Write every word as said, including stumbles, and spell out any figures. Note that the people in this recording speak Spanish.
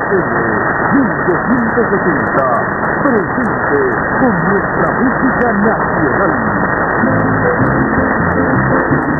mil doscientos sesenta, presente con nuestra música nacional.